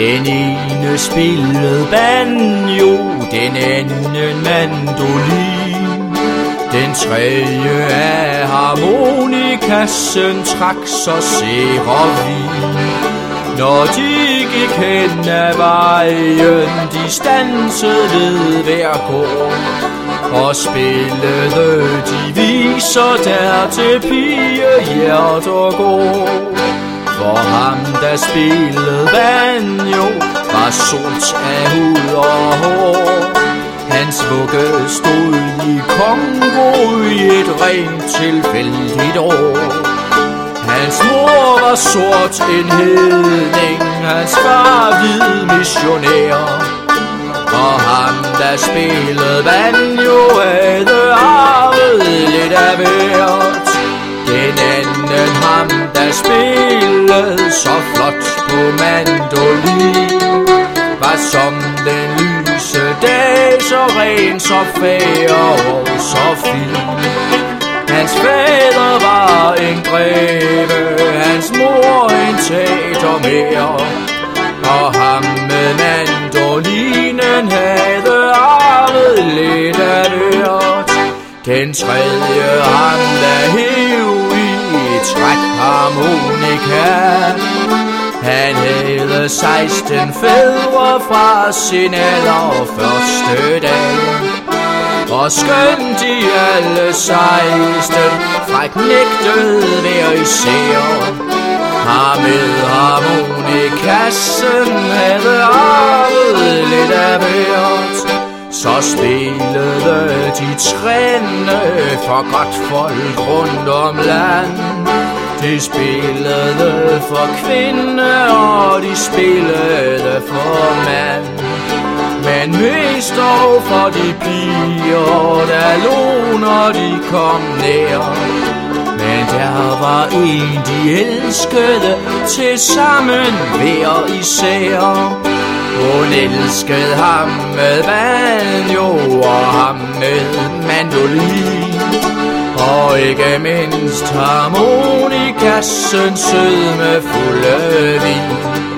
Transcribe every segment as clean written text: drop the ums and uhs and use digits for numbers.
Den ene spillede banjo, den anden mandolin. Den tredje af harmonikassen trak så serafin. Når de gik hen ad vejen, de stansede ved hver gård og spillede de viser der til pigehjerter går. For ham der spillede banjo var sort af hud og hår. Hans vugge stod i Kongo i et rent tilfældigt år. Hans mor var sort en hedning, hans far hvid missionær. Og ham der spillede banjo havde arvet lidt af hvert. Den anden ham der spillede så flot på mandolin var som den lyse dag, så ren, så fair og så fin. Hans fader var en greve, hans mor en teatermær. Og ham med mandolinen havde arvet lidt af hvert. Den tredje ham der hev i trækharmonika. Han havde 16 fædre fra sin allerførste dag. Og skønt de alle 16 fræk nægtede hver især, ham med harmonikassen havde arvet lidt af hvert. Så spillede de trænde for godt folk rundt om land. De spillede for kvinde, og de spillede for mand. Men mest dog for de piger, der lå, når de kom nær. Men der var en, de elskede til sammen hver især. Hun elskede ham med banjo og ham med mandolin. Og ikke mindst harmonikassen sødmefulde vin.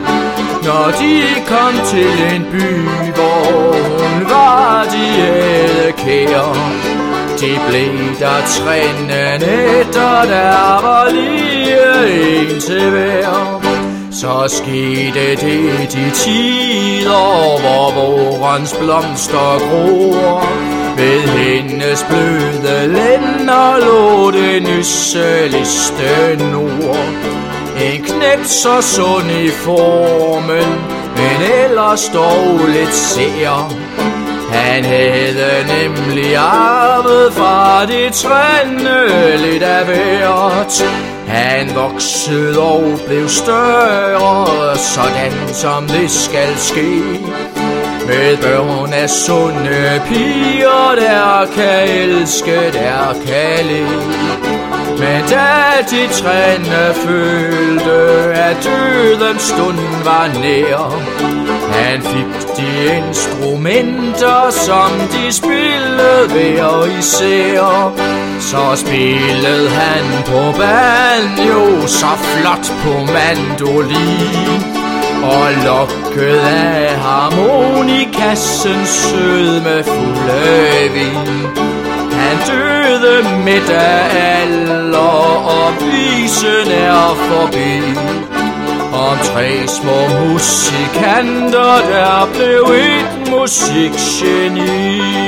Når de kom til en by, hvor hun var de ædekære, de blev der 3 nætter, der var lige en til hver. Så skete det de tider, hvor vårens blomster gror. Ved hendes bløde lænder lå det nysseligste nord. En knægt så sund i formen, men ellers dog lidt sær. Han havde nemlig arvet fra de trænde lidt af hvert. Han voksede og blev større, sådan som det skal ske. Med børn af sunde piger, der kan elske, der kan lide. Men da de trænde følte, at dødens stund var nær, han fik de instrumenter, som de spillede hver især. Så spillede han på banjo, så flot på mandolin, og lokket af harmonikassen sødmefulde vin. Han døde midt af alder, og visen er forbi. Om 3 små musikanter, der blev et musikgeni.